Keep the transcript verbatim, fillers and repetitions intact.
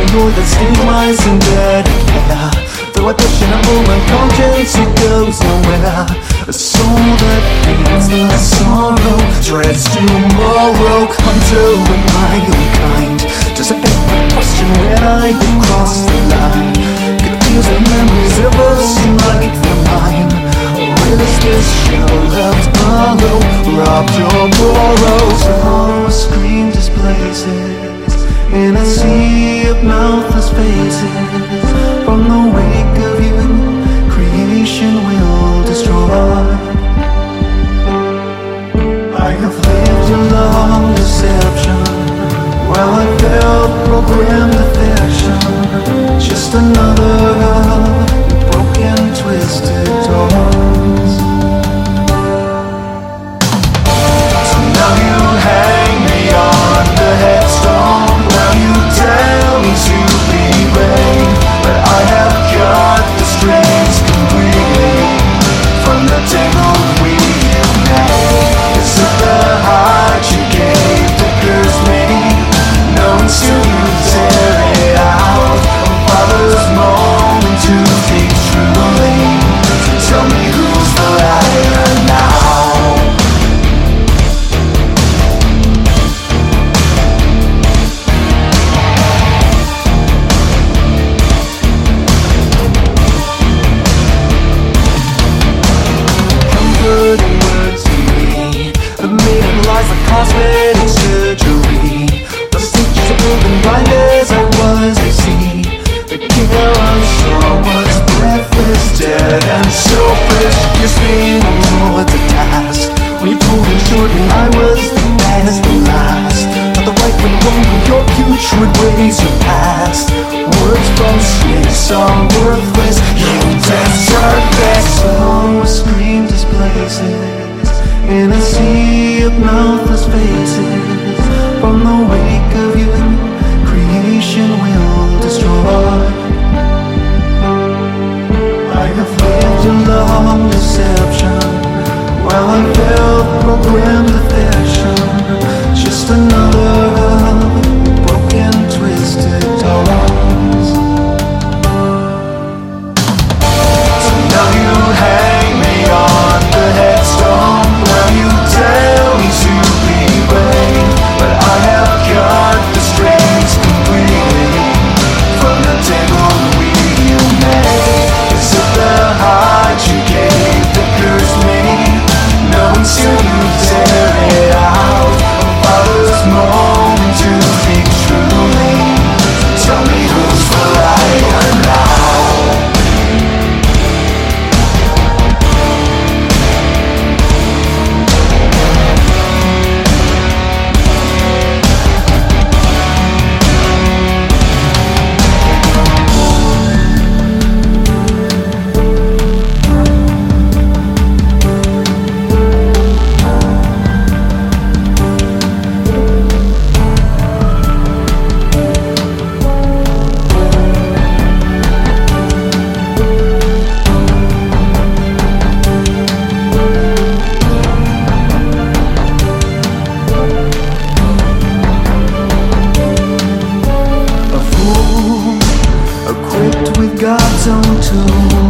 paranoid that steals my synthetic hair. Though I question a my conscience, it goes nowhere. A soul that feeds the sorrow, dreads tomorrow. Hunter with my own kind, just a big question when I cross the line. Confusing memories ever seem like they're mine. Or is this shell left hollow, robbed or borrowed? Some screen displaces in a sea of mouthless faces. From the wake of you, creation will destroy. I have lived a long deception, while I felt programmed affection. Just another of broken, twisted doors. So now you hang me on the headstone. Now you tell me to be brave, but I have got the strings completely from the table we made. Is it the heart you gave that cursed me? No, until you tear it out. A father's moment to think truly. So tell me who's the liar now? Cosmetic surgery. The stitches are moving blind as I was to see. The care I saw was breathless, dead and selfish. You're spinning towards a task when you pulled it short and I was the best and last. Not the right when wrong when your putrid ways you past. Words from snakes are worthless. You deserve this. Some screen displaces in a sea of mouthless faces. From the wake of you, creation will destroy. I have lived a long deception, while I felt programmed affection. Just another of broken, twisted doors. So now you hang me on the headstone. You tell me to be brave, but I have got the strings completely from the table we made. Is it the heart you gave that cursed me? No, until you tear it out. A father's moment to think truly. Tell me who's the liar now? God's own tomb.